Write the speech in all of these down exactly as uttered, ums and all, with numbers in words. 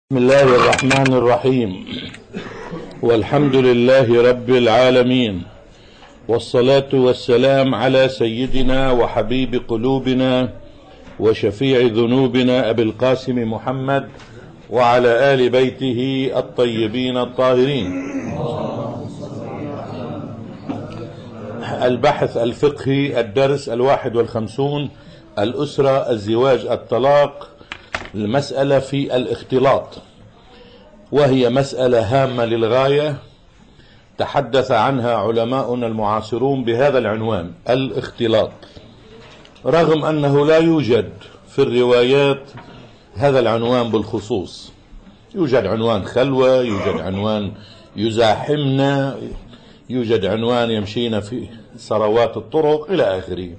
بسم الله الرحمن الرحيم. والحمد لله رب العالمين، والصلاة والسلام على سيدنا وحبيب قلوبنا وشفيع ذنوبنا أبي القاسم محمد وعلى آل بيته الطيبين الطاهرين. البحث الفقهي، الدرس الواحد والخمسون، الأسرة، الزواج، الطلاق، المسألة في الاختلاط، وهي مسألة هامة للغاية. تحدث عنها علماؤنا المعاصرون بهذا العنوان: الاختلاط، رغم أنه لا يوجد في الروايات هذا العنوان بالخصوص. يوجد عنوان خلوة، يوجد عنوان يزاحمنا، يوجد عنوان يمشينا في ثروات الطرق إلى آخره.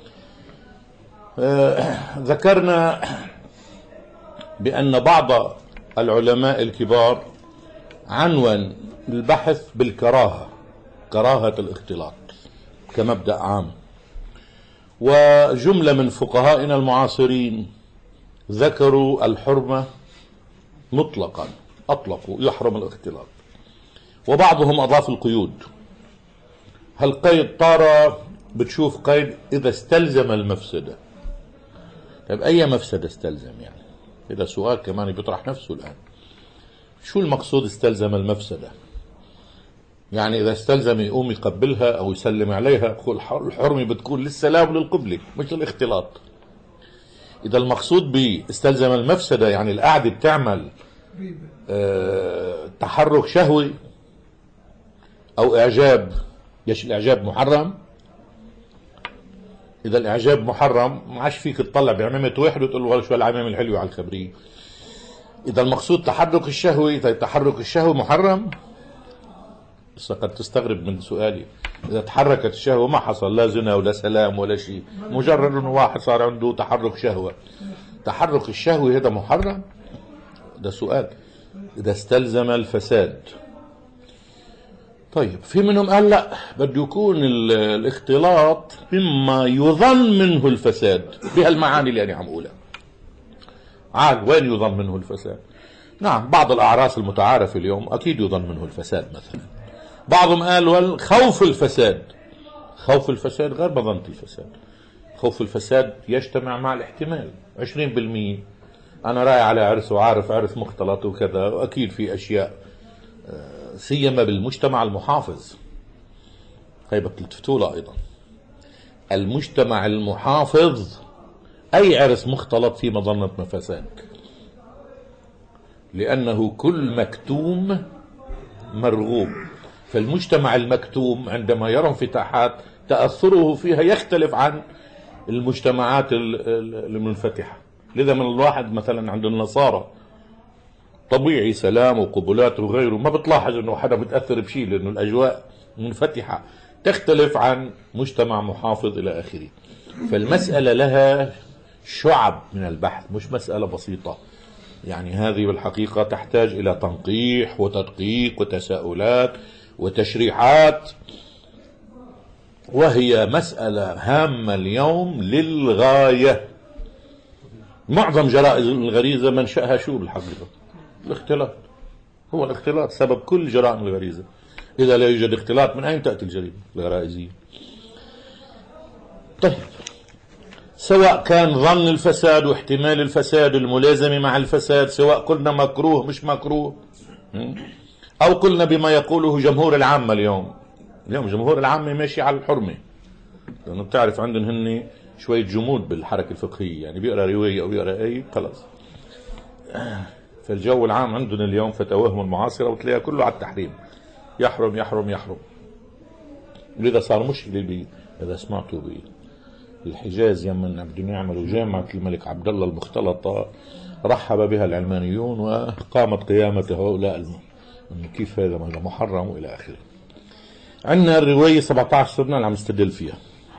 آه ذكرنا بأن بعض العلماء الكبار عنون البحث بالكراهة، كراهة الاختلاط كمبدأ عام، وجملة من فقهائنا المعاصرين ذكروا الحرمة مطلقا، أطلقوا يحرم الاختلاط، وبعضهم أضاف القيود. هالقيد طار بتشوف قيد إذا استلزم المفسدة. طيب أي مفسدة استلزم؟ يعني هذا سؤال كمان بيطرح نفسه الآن. شو المقصود استلزم المفسدة؟ يعني إذا استلزم يقوم يقبلها أو يسلم عليها، الحرمة بتكون للسلام للقبلة مش للاختلاط. إذا المقصود باستلزم المفسدة يعني القعدة بتعمل اه تحرك شهوي أو إعجاب، يش الإعجاب محرم؟ إذا الإعجاب محرم ما عادش فيك تطلع بعمامة واحد وتقول له شو العمامة الحلوة على الخبرية. إذا المقصود تحرك الشهوي، طيب تحرك الشهوة محرم؟ بس قد تستغرب من سؤالي. إذا تحركت الشهوة ما حصل لا زنا ولا سلام ولا شيء، مجرد إنه واحد صار عنده تحرك شهوة. تحرك الشهوة هذا محرم؟ ده سؤال. إذا استلزم الفساد. طيب في منهم قال لا، بده يكون الاختلاط مما يظن منه الفساد، بهالمعاني اللي أنا عم أقولها. عاد وين يظن منه الفساد؟ نعم، بعض الأعراس المتعارف اليوم أكيد يظن منه الفساد مثلا. بعضهم قال خوف الفساد. خوف الفساد غير مظنة الفساد. خوف الفساد يجتمع مع الاحتمال. عشرين بالمية أنا رايح على عرس وعارف عرس مختلط وكذا، وأكيد في أشياء سيما بالمجتمع المحافظ. هي بتلتفتوا له أيضا. المجتمع المحافظ أي عرس مختلط في مظنة فساد، لأنه كل مكتوم مرغوب. فالمجتمع المكتوم عندما يرى انفتاحات تأثره فيها يختلف عن المجتمعات المنفتحة. لذا من الواحد مثلا عند النصارى طبيعي سلام وقبلات وغيره، ما بتلاحظ انه حدا متأثر بشيء، لانه الاجواء منفتحة، تختلف عن مجتمع محافظ الى اخره. فالمسألة لها شعب من البحث، مش مسألة بسيطة. يعني هذه بالحقيقة تحتاج الى تنقيح وتدقيق وتساؤلات وتشريحات، وهي مسألة هامة اليوم للغاية. معظم جرائم الغريزة منشأها شو بالحقيقة؟ الاختلاط. هو الاختلاط سبب كل جرائم الغريزة. إذا لا يوجد اختلاط من أين تأتي الجريمة الغرائزية؟ طيب، سواء كان ظن الفساد واحتمال الفساد الملازمة مع الفساد، سواء قلنا مكروه مش مكروه، أو قلنا بما يقوله جمهور العامة اليوم. اليوم جمهور العامة ماشي على الحرمة، لأنه بتعرف عندهم هن شوية جمود بالحركة الفقهية، يعني بيقرأ رواية أو بيقرأ أي خلاص. فالجو العام عندنا اليوم فتواهم المعاصرة وتلاقيها كله على التحريم، يحرم يحرم يحرم. لذا صار مشكلة بي إذا سمعتوا بالحجاز يمن بدهم يعملوا جامعة الملك عبد الله المختلطة، رحب بها العلمانيون وقامت قيامة هؤلاء إنه كيف هذا محرم وإلى آخره. عندنا الرواية سبعة عشر صرنا اللي عم نستدل فيها.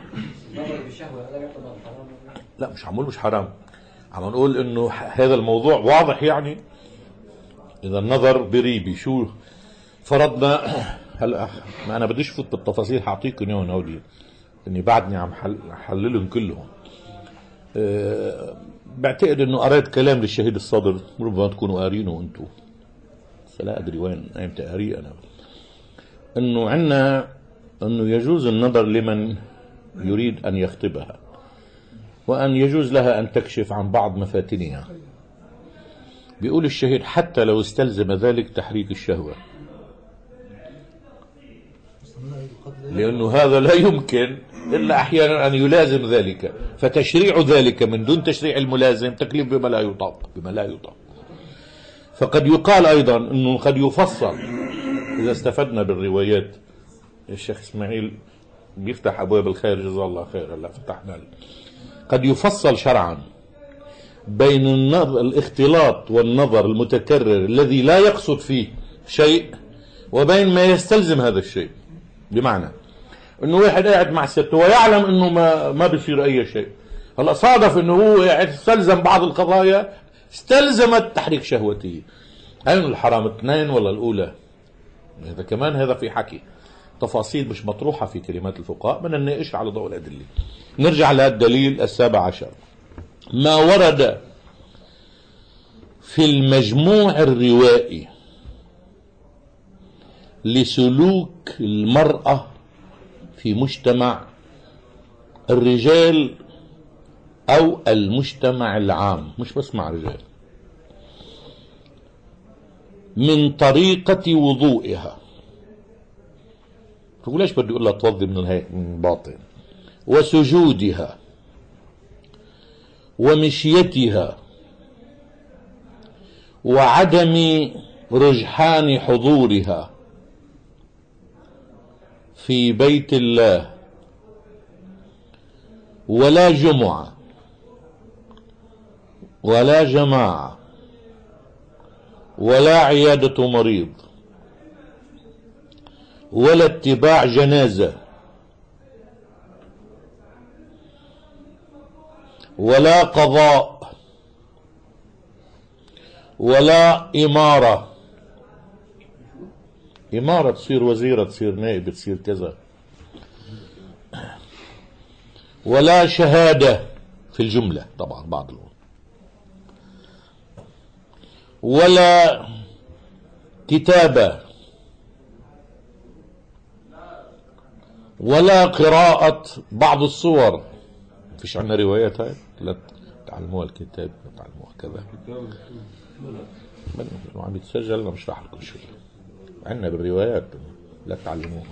لا مش عمول مش حرام، عم نقول إنه هذا الموضوع واضح. يعني إذا النظر بريبي شو فرضنا هلا، ما أنا بديش فوت بالتفاصيل، هعطيكم إياهم هودي إني بعدني عم حللهم كلهم. أه بعتقد انه قرأت كلام للشهيد الصدر، ربما تكونوا قارينه انتم، بس لا ادري وين ايمتى قاريه انا، انه عندنا انه يجوز النظر لمن يريد ان يخطبها، وان يجوز لها ان تكشف عن بعض مفاتنها. بيقول الشهيد حتى لو استلزم ذلك تحريك الشهوة، لأنه هذا لا يمكن إلا أحيانا أن يلازم ذلك، فتشريع ذلك من دون تشريع الملازم تكليف بما لا يطاق بما لا يطاق. فقد يقال أيضا أنه قد يفصل، إذا استفدنا بالروايات، الشيخ إسماعيل بيفتح أبواب الخير جزاه الله خير، هلا فتحنا، قد يفصل شرعا بين النظر الاختلاط والنظر المتكرر الذي لا يقصد فيه شيء، وبين ما يستلزم هذا الشيء. بمعنى انه واحد قاعد مع سته ويعلم انه ما ما بيصير اي شيء، هلا صادف انه هو استلزم بعض القضايا استلزمت تحريك شهوته. هل الحرام اثنين ولا الاولى؟ هذا كمان هذا في حكي، تفاصيل مش مطروحه في كلمات الفقهاء، بدنا نناقش على ضوء الادله. نرجع للدليل السابع عشر، ما ورد في المجموع الروائي لسلوك المرأة في مجتمع الرجال أو المجتمع العام، مش بس مع رجال، من طريقة وضوئها. تقول ليش بدي أقول لها توضي من الهيك من باطن، وسجودها ومشيتها وعدم رجحان حضورها في بيت الله، ولا جمعة ولا جماعة ولا عيادة مريض ولا اتباع جنازة ولا قضاء ولا إمارة. إمارة تصير وزيرة، تصير نائب، تصير كذا. ولا شهادة في الجملة طبعا بعض الأمور، ولا كتابة ولا قراءة بعض الصور. فيش عندنا روايات هاي؟ لا تعلموها الكتاب، لا تعلموها كذا، لو عم يتسجل انا مش راح لكم شيء، عندنا بالروايات لا تعلموها.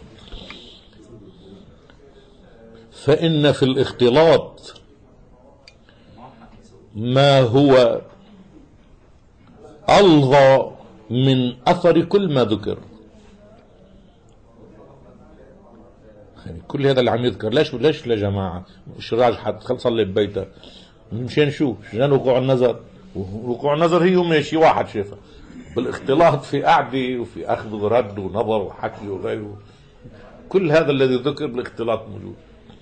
فإن في الاختلاط ما هو ألظى من أثر كل ما ذكر. يعني كل هذا اللي عم يذكر، ليش ليش يا جماعة مش راجع حد خل صلي ببيته مشان شو؟ عشان وقوع النظر، وقوع النظر هي ماشي واحد شايفها، بالاختلاط في قعدة وفي أخذ ورد ونظر وحكي وغيره، كل هذا الذي ذكر بالاختلاط موجود.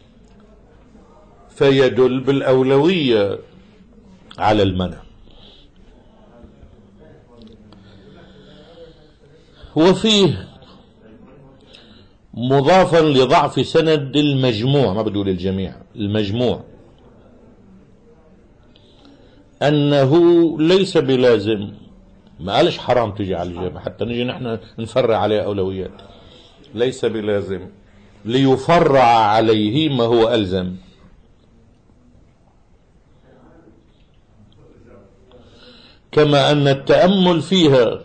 فيدل بالأولوية على المنع. وفيه مضافا لضعف سند المجموع، ما بدول الجميع، المجموع، أنه ليس بلازم، ما قالش حرام تجي على الجامع حتى نجي نحن نفرع عليه أولويات، ليس بلازم ليفرع عليه ما هو ألزم. كما أن التأمل فيها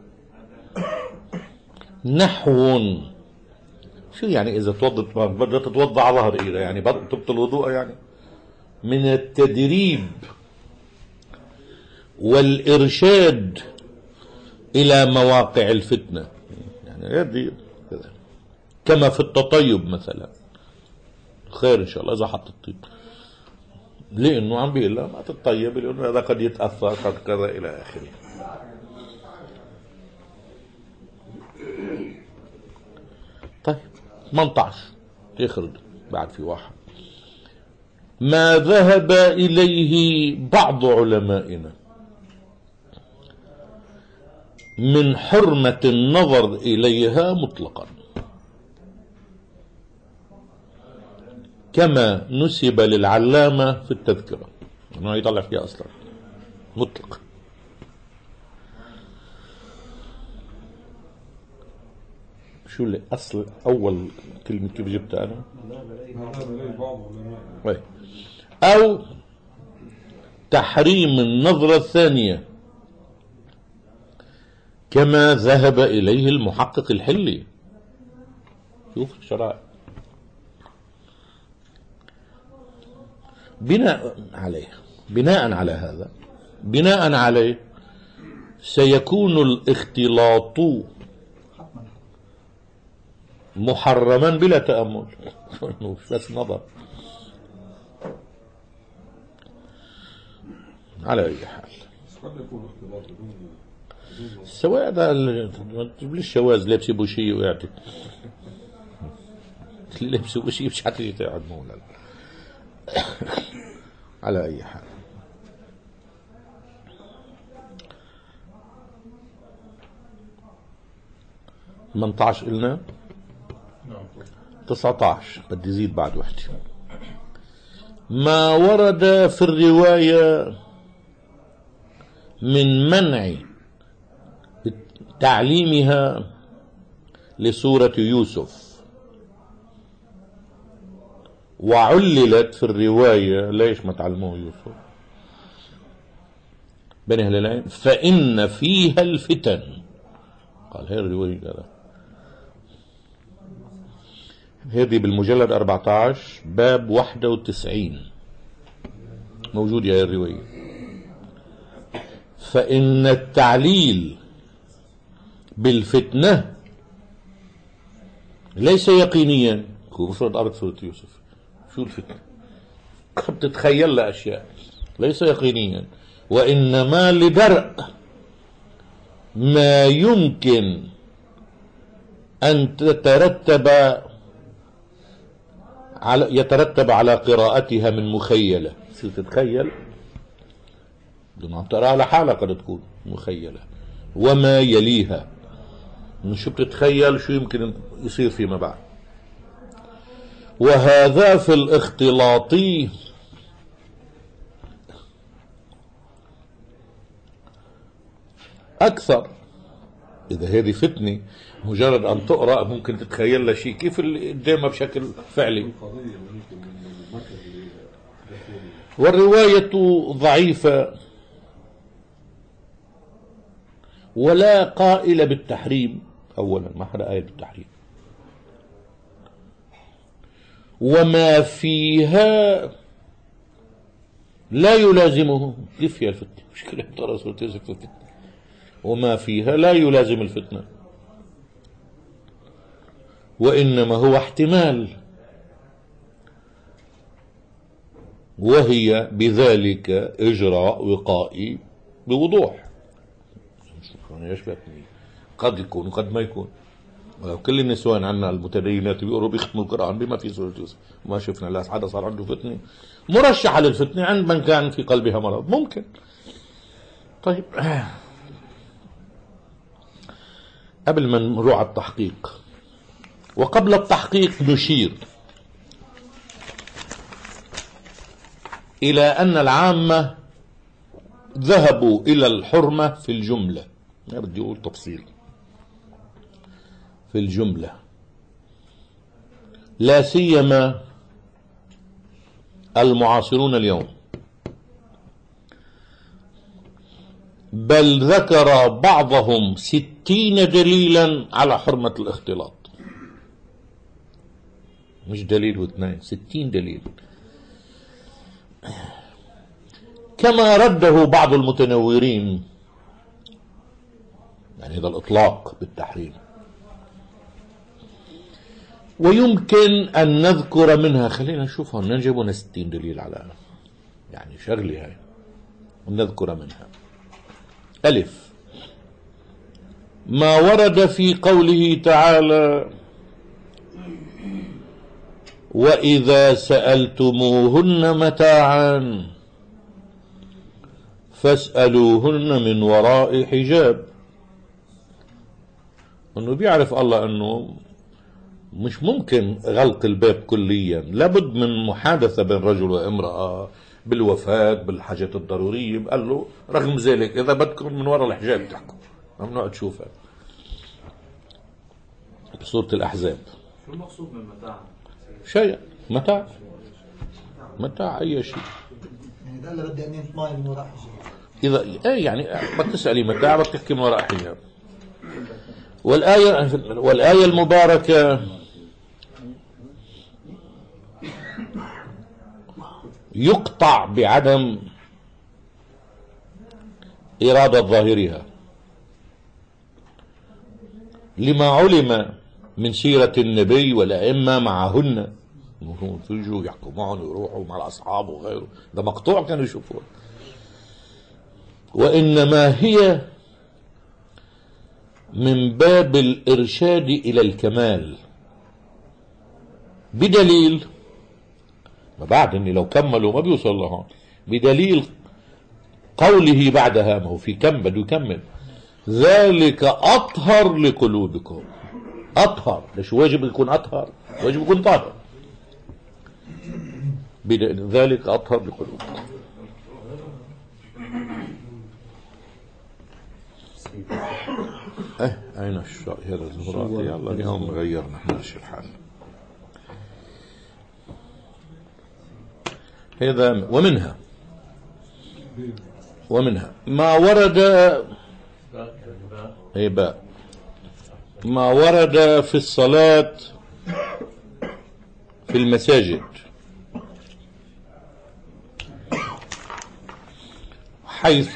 نحو، شو يعني إذا توضت بدها تتوضع على ظهر إيدها يعني تبطل وضوء، يعني من التدريب والإرشاد إلى مواقع الفتنة، يعني يدي كذا. كما في التطيب مثلا، خير إن شاء الله إذا حط الطيب، لأنه عم بيقول لا ما تتطيب لأنه هذا قد يتأثر قد كذا إلى آخره. طيب ثمانية عشر يخرج بعد في واحد، ما ذهب إليه بعض علمائنا من حرمة النظر إليها مطلقا، كما نسب للعلامة في التذكرة. ما يطلع فيها أصلا مطلق. شو اللي أصل أول كلمة كيف جبتها أنا؟ أو تحريم النظرة الثانية كما ذهب إليه المحقق الحلي. شوف شرائع. بناء عليه بناء على هذا بناء عليه سيكون الاختلاط محرما بلا تأمل. بس نظر. على أي حال سواء هذا ليش جواز لبس بوشي ويعطي لبس بوشي مش حتى يتعد مولا. على أي حال ثمانية عشر قلنا تسعة عشر بدي يزيد بعد وحدي. ما ورد في الرواية من منع تعليمها لسورة يوسف، وعللت في الرواية ليش ما تعلموه يوسف بني هلالين فإن فيها الفتن. قال هي الرواية قال هذه بالمجلد أربعة عشر باب واحد وتسعين موجود يا الرواية. فإن التعليل بالفتنة ليس يقينيا. كفر أرض سورة يوسف شو الفتنة؟ قد تتخيل لها أشياء ليس يقينيا، وإنما لدرء ما يمكن أن تترتب على يترتب على قراءتها من مخيلة. تتخيل بدون أن ترى على حالة قد تكون مخيلة، وما يليها من شو بتتخيل شو يمكن يصير فيما بعد. وهذا في الاختلاط أكثر. إذا هذه فتنة مجرد أن تقرأ ممكن تتخيل لها شيء كيف اللي قدامها بشكل فعلي. والرواية ضعيفة ولا قائل بالتحريم. أولا ما حدا قائل بالتحريم، وما فيها لا يلازمه. كيف هي الفتنة؟ مشكلة ترى سورة يوسف الفتنة وما فيها لا يلازم الفتنة، وإنما هو احتمال، وهي بذلك إجراء وقائي بوضوح. قد يكون وقد ما يكون. كل النسوان عنا المتدينات بيقولوا بيختموا القرآن بما في سورة يوسف. ما شفنا لا حدا صار عنده فتنة مرشحة للفتنة عند من كان في قلبها مرض ممكن. طيب قبل ما نروح على التحقيق وقبل التحقيق نشير إلى أن العامة ذهبوا إلى الحرمة في الجملة. ما بدي أقول تفصيل. في الجملة لا سيما المعاصرون اليوم، بل ذكر بعضهم ستين دليلا على حرمة الاختلاط. مش دليل واثنين، ستين دليل، كما رده بعض المتنورين، يعني هذا الإطلاق بالتحريم. ويمكن أن نذكر منها، خلينا نشوفها نجيبنا ستين دليل على يعني شغلي هاي نذكر منها. ألف، ما ورد في قوله تعالى وإذا سألتموهن متاعا فاسألوهن من وراء حجاب. أنه بيعرف الله أنه مش ممكن غلق الباب كليا، لابد من محادثة بين رجل وامرأة، بالوفاة بالحاجات الضرورية. قال له رغم ذلك إذا بدكم من وراء الحجاب تحكوا، ممنوع تشوفها. بسورة الأحزاب. شو المقصود من متاع؟ شيء متاع، متاع أي شيء. يعني ده اللي بدي أني ماي من وراء حجاب. إذا إيه يعني ما تسألي متاع بتحكي من وراء حجاب. والآية والآية المباركة يقطع بعدم إرادة ظاهرها لما علم من سيرة النبي والأئمة معهن، يجوا يحكوا معهم ويروحوا مع الأصحاب وغيره، ده مقطوع كانوا يشوفوه. وإنما هي من باب الإرشاد إلى الكمال، بدليل ما بعد أني لو كملوا ما بيوصل لهم، بدليل قوله بعدها، ما هو في كم بده يكمل، ذلك أطهر لقلوبكم. أطهر، ليش واجب يكون أطهر؟ واجب يكون طاهر. ذلك أطهر لقلوبكم. اه اين الشيء هذا الزهرات؟ يلا اليوم غيرنا ماشي الحال. هذا ومنها ومنها ما ورد اي باء ما ورد في الصلاة في المساجد، حيث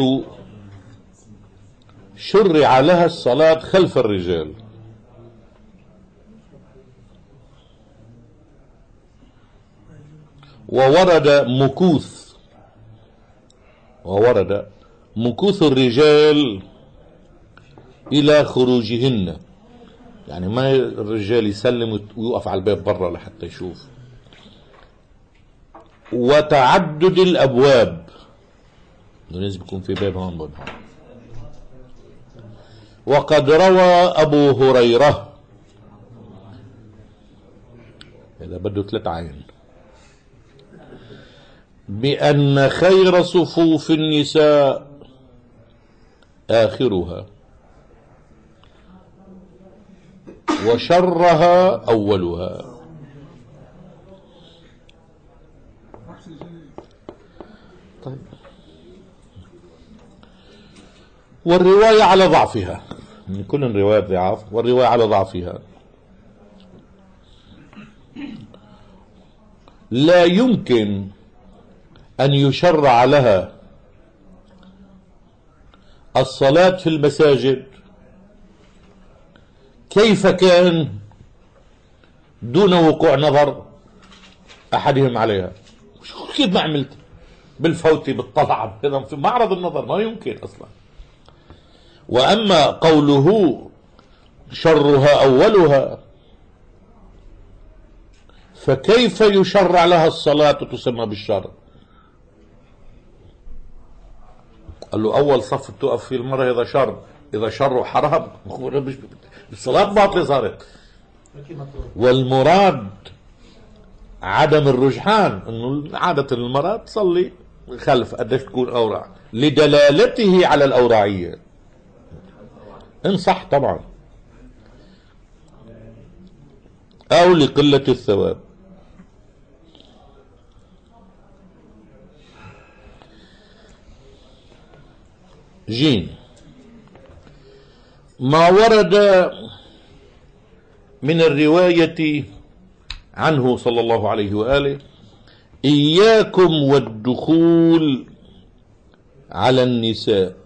شرع لها الصلاة خلف الرجال، وورد مكوث وورد مكوث الرجال إلى خروجهن، يعني ما الرجال يسلم ويوقف على الباب برا لحتى يشوف، وتعدد الأبواب، لازم يكون في باب هون باب هون. وقد روى أبو هريرة، إذا بده ثلاث عين، بأن خير صفوف النساء آخرها وشرها أولها. طيب. والرواية على ضعفها، من كل الروايات ضعاف، والرواية على ضعفها. لا يمكن أن يشرع لها الصلاة في المساجد كيف كان دون وقوع نظر أحدهم عليها. كيف ما عملت بالفوتي بالطلعة في معرض النظر؟ ما يمكن أصلا. وأما قوله شرها أولها، فكيف يشرع لها الصلاة تسمى بالشر؟ قال له أول صف تقف في المرة إذا شر، إذا شر حرام، الصلاة باطلة صارت. والمراد عدم الرجحان، إنه عادة المرأة تصلي خلف قديش تكون أورع، لدلالته على الأورعية، إن صح طبعا، أو لقلة الثواب. جيم ما ورد من الرواية عنه صلى الله عليه وآله: إياكم والدخول على النساء،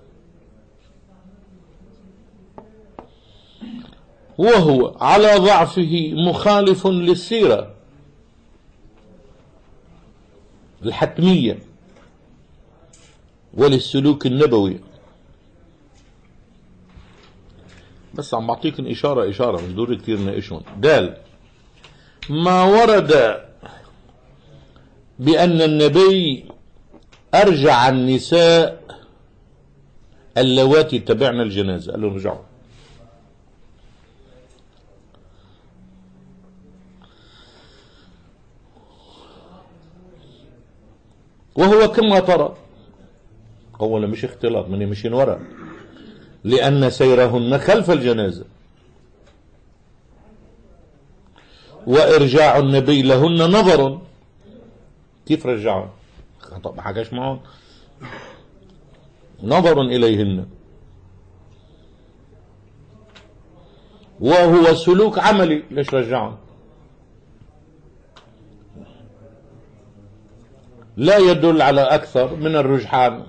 وهو على ضعفه مخالف للسيرة الحتمية وللسلوك النبوي. بس عم بعطيكم إشارة إشارة، مش ضروري كتير ناقشهم. دال ما ورد بأن النبي أرجع النساء اللواتي تبعن الجنازة، قال لهم رجعوا. وهو كما ترى. أولا مش اختلاط، من يمشين وراء، لأن سيرهن خلف الجنازة، وإرجاع النبي لهن نظر. كيف رجعوا؟ ما حكاش معهم، نظر إليهن، وهو سلوك عملي. ليش رجعهم؟ لا يدل على أكثر من الرجحان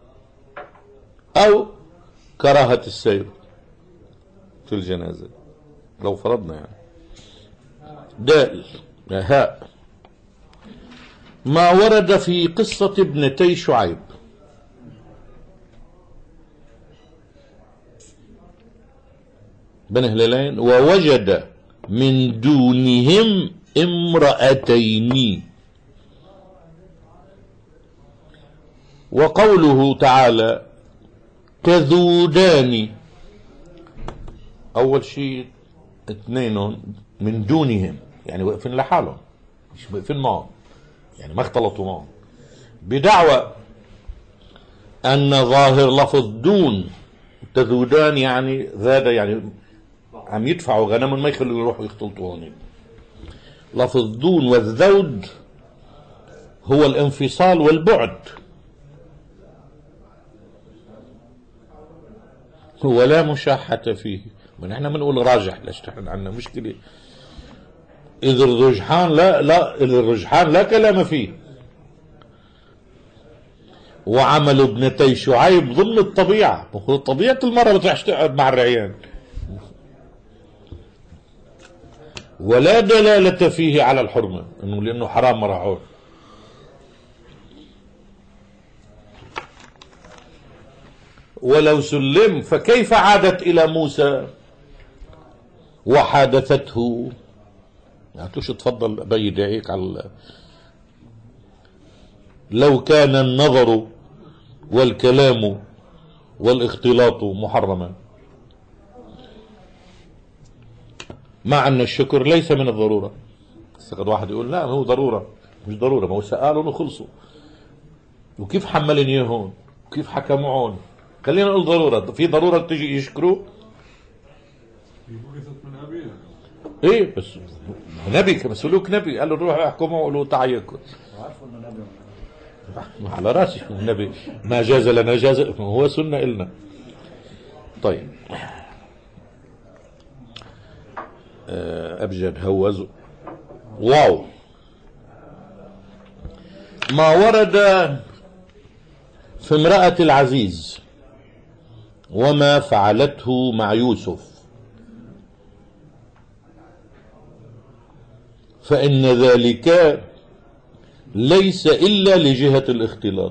أو كراهة السير في الجنازة، لو فرضنا يعني. دال هاء ما ورد في قصة ابنتي شعيب. بن هلالين ووجد من دونهم امرأتين. وقوله تعالى تذودان، أول شيء اثنين من دونهم، يعني واقفين لحالهم، مش واقفين معهم، يعني ما اختلطوا معهم، بدعوى أن ظاهر لفظ دون تذودان يعني ذاد، يعني عم يدفعوا غنم ما يخلوا يروحوا يختلطوا هون. لفظ دون والذود هو الانفصال والبعد، هو لا مشاحة فيه. ونحن بنقول راجح، ليش نحن عندنا مشكلة إذا الرجحان لا لا إذا الرجحان لا كلام فيه. وعمل ابنتي شعيب ضمن الطبيعة، طبيعة المرأة بتروح تقعد مع الرعيان، ولا دلالة فيه على الحرمة، إنه لأنه حرام مرعون. ولو سلم فكيف عادت إلى موسى وحادثته؟ يعني توش تفضل بيد هيك على لو كان النظر والكلام والاختلاط محرما، مع أن الشكر ليس من الضرورة. قد واحد يقول لا هو ضرورة، مش ضرورة، ما هو سألهم وخلصوا. وكيف حملني اياه هون؟ وكيف حكموا هون؟ خلينا نقول ضرورة. في ضرورة تجي يشكروا؟ ايه بس نبي كما سلوك نبي، قال له روح احكموا وقولوا تعيكوا. على راسي النبي ما جاز لنا جاز، هو سنة إلنا. طيب أبجد هوز. واو ما ورد في امرأة العزيز وما فعلته مع يوسف، فإن ذلك ليس إلا لجهة الاختلاط.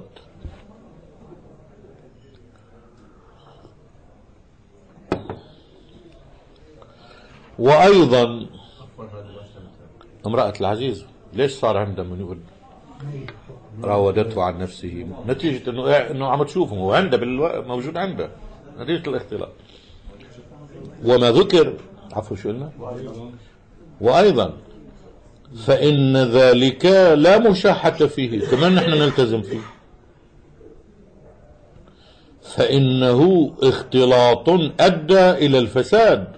وأيضا امرأة العزيز ليش صار عندها من يقول راودته عن نفسه؟ نتيجة انه انه عم تشوفه هو عنده بالو... موجود عنده، نتيجة الاختلاط. وما ذكر عفوا شو قلنا؟ وأيضا فإن ذلك لا مشاحة فيه، كمان نحن نلتزم فيه، فإنه اختلاط أدى إلى الفساد،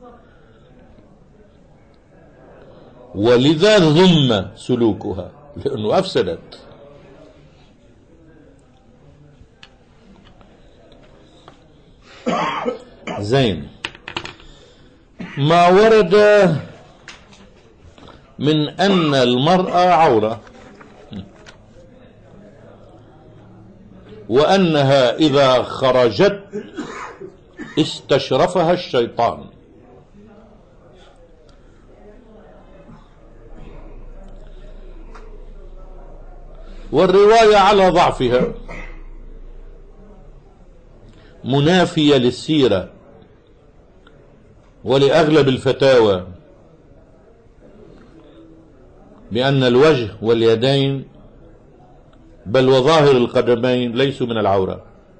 ولذا ذم سلوكها لأنه أفسدت. زين ما ورد من أن المرأة عورة، وأنها إذا خرجت استشرفها الشيطان، والرواية على ضعفها منافية للسيرة ولأغلب الفتاوى بأن الوجه واليدين بل وظاهر القدمين ليسوا من العورة.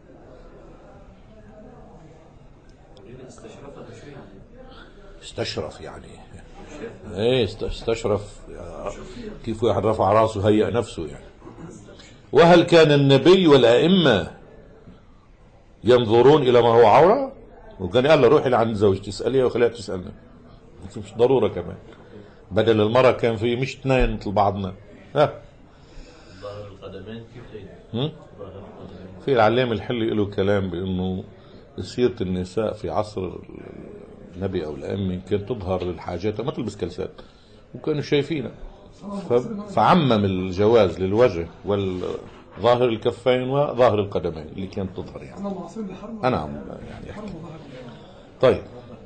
استشرف يعني ايه استشرف كيف واحد رفع راسه هيئ نفسه يعني. وهل كان النبي والأئمة ينظرون إلى ما هو عورة؟ وكان قال له روحي لعند زوجتي اسأليها وخليها تسألنا، مش ضرورة كمان. بدل المرة كان في مش اثنين مثل بعضنا. ها ظاهر القدمين كيف هم؟ في العلامة الحلي له كلام بأنه سيرة النساء في عصر النبي أو الأئمة كانت تظهر للحاجات ما تلبس كلسات، وكانوا شايفينها فعمم الجواز للوجه والظاهر الكفين وظاهر القدمين اللي كانت تظهر يعني. أنا عم يعني أحكي. طيب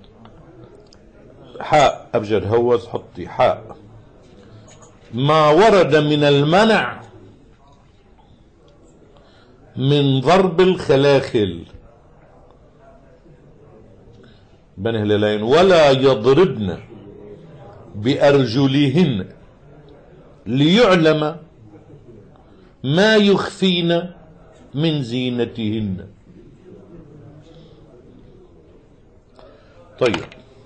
حاء أبجد هوز حطي حاء ما ورد من المنع من ضرب الخلاخل بين هلالين ولا يضربن بأرجلهن ليعلم ما يخفين من زينتهن. طيب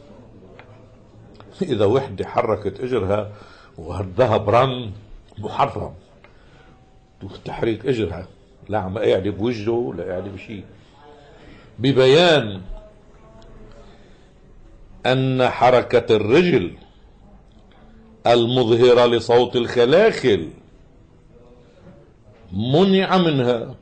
إذا وحدة حركت إجرها وهدها برن محرم تحريك إجرها، لا عم قاعدة بوجهه لا قاعدة بشيء، ببيان أن حركة الرجل المظهرة لصوت الخلاخل منع منها،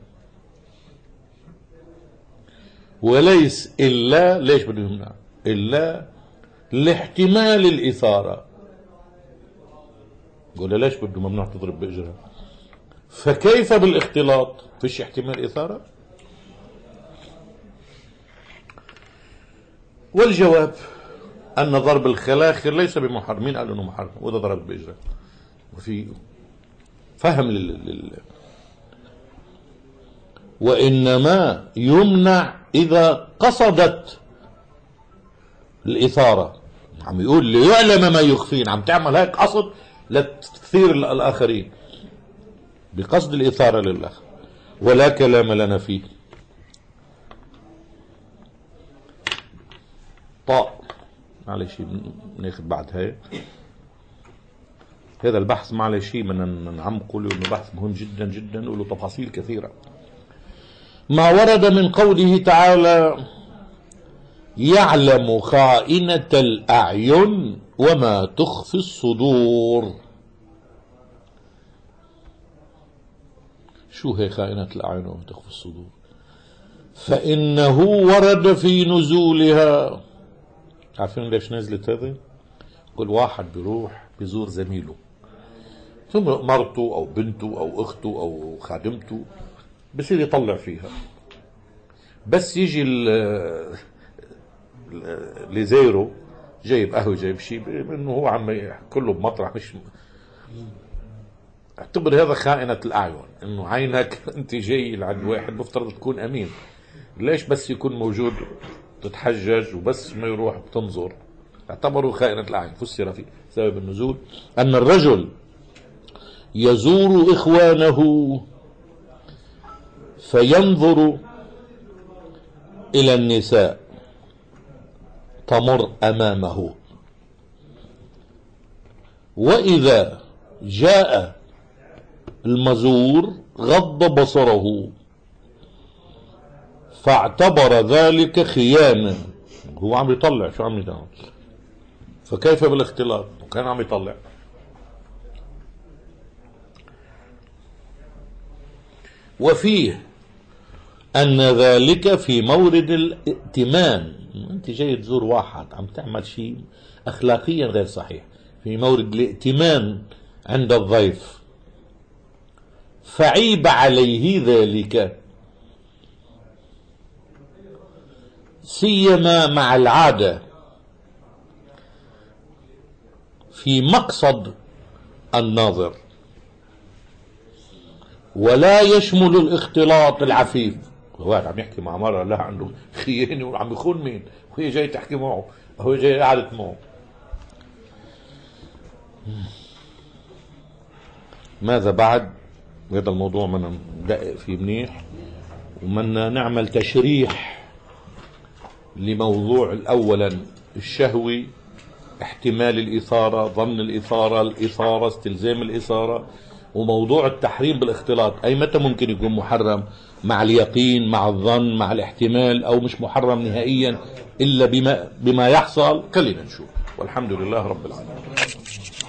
وليس إلا ليش بده يمنع؟ إلا لاحتمال الإثارة. قول ليش بده ممنوع تضرب بإجرها؟ فكيف بالاختلاط؟ فيش احتمال إثارة؟ والجواب أن ضرب الخلاخل ليس بمحرم. مين قال أنه محرم؟ وإذا ضرب بإجرها وفي فهم لل... لل... وإنما يمنع إذا قصدت الإثارة. عم يقول ليعلم ما يخفين، عم تعمل هيك قصد لتثير الآخرين بقصد الإثارة لله، ولا كلام لنا فيه. طاء معلش ناخذ بعد هاي هذا البحث معلش من نعمقه لأنه بحث مهم جدا جدا وله تفاصيل كثيرة. ما ورد من قوله تعالى يعلم خائنة الأعين وما تخفي الصدور. شو هي خائنة الأعين وما تخفي الصدور؟ فإنه ورد في نزولها. عارفين ليش نزلت هذه؟ كل واحد بيروح بيزور زميله، ثم مرته أو بنته أو أخته أو خادمته بصير يطلع فيها، بس يجي اللي زيره جايب قهوة جايب شيء انه هو عم كله بمطرح، مش اعتبر هذا خائنة الأعين، انه عينك انت جاي لعند واحد مفترض تكون امين، ليش بس يكون موجود تتحجج وبس ما يروح بتنظر؟ اعتبروا خائنة الأعين. فسر في سبب النزول أن الرجل يزور إخوانه فينظر إلى النساء تمر أمامه، وإذا جاء المزور غض بصره فاعتبر ذلك خيانة. هو عم يطلع، شو عم يطلع؟ فكيف بالاختلاط؟ وكان عم يطلع. وفيه أن ذلك في مورد الائتمان. أنت جاي تزور واحد عم تعمل شيء أخلاقيا غير صحيح، في مورد الائتمان عند الضيف، فعيب عليه ذلك، سيما مع العادة في مقصد الناظر، ولا يشمل الاختلاط العفيف. هو عم يحكي مع مرة لا عنده خيانة وعم يخون مين، وهي جاي تحكي معه، هو جاي قعدت معه. ماذا بعد؟ هذا الموضوع بدنا ندقق فيه منيح، ومنا نعمل تشريح لموضوع الأولا الشهوي، احتمال الإثارة، ظن الإثارة، الإثارة، استلزام الإثارة، وموضوع التحريم بالاختلاط أي متى ممكن يكون محرم؟ مع اليقين، مع الظن، مع الاحتمال، أو مش محرم نهائيا إلا بما, بما يحصل. خلينا نشوف، والحمد لله رب العالمين.